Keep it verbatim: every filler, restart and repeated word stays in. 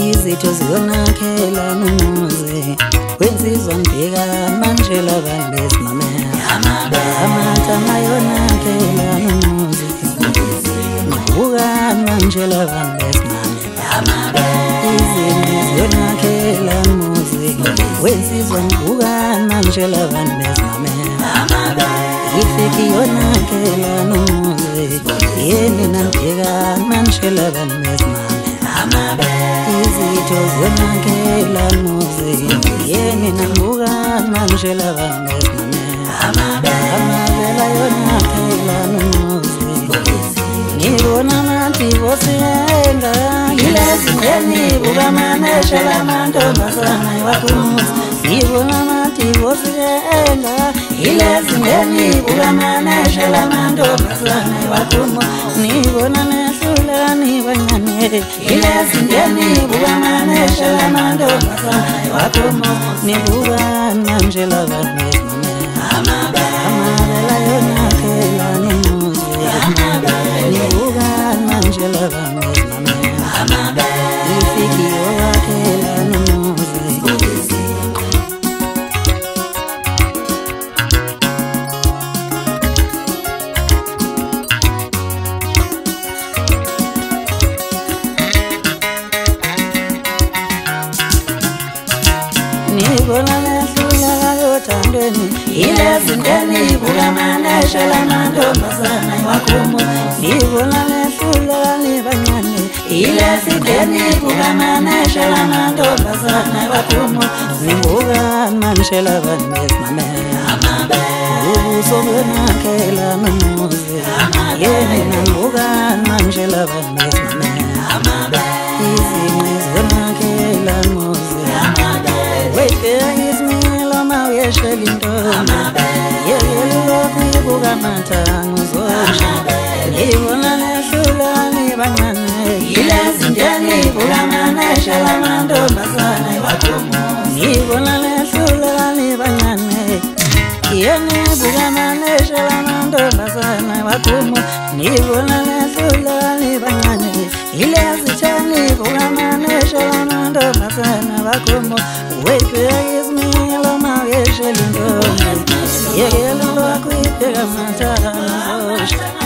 izitho ziyonakhela nomuzi wensizwa mbheka manje labantu besimamela amagama yonakhela nomuzi ngibukani manje labantu besimamela izitho ziyonakhela nomuzi wensizwa ngibukani manje labantu besimamela ifiki yonakhela nomuzi yeni nambheka manje labantu besimamela izitho ziyonakhela nomuzi yeni nambukani manje labantu besimamela amabela yonakhela nomuzi ngibona amathibo siyenga yilezi ngeni bukamanesha lamantombazana iwakhumuzi ngibona amathibo siyenga yilezi ngeni bukamanesha lamantombazana iwakhumuzi ngibona nehlulani bancane yilezi ngeni bukamanesha lamantombazana iwakhumuzi ngibukani manje labantu besimamela amabela yonakhela nomuzi ngibukani manje labantu besimamela ifiki yonakhela nomuzi ngibona nehlula yothandweni yilezi ngeni bukamanesha lamantombazana iwakhumuzi ngibona nehlula bancane yilezi ngeni bukamanesha lamantombazana iwakhumuzi ngibukani manje labantu besimamela ubuso buyonakhela nomuzi yeni nambukani manje labantu besimamela izinqe ziyonakhela nomuzi wayibheka isimilo mawuyeshela intombi yeyelulokhu ibuka amathango uzosha ngibona nehlulani bancane yilezi ngeni bukamanesha lamantombazana iwakhumuzi ngibona nehlulani bancane yeni bukamanesha lamantombazana iwakhumuzi ngibona nehlulani bancane yilezi thani bukamanesha lamantombazana iwakhumuzi wayibheka isimilo mawuyeshela intombi yeyelulokhu ibheka amathango uzosha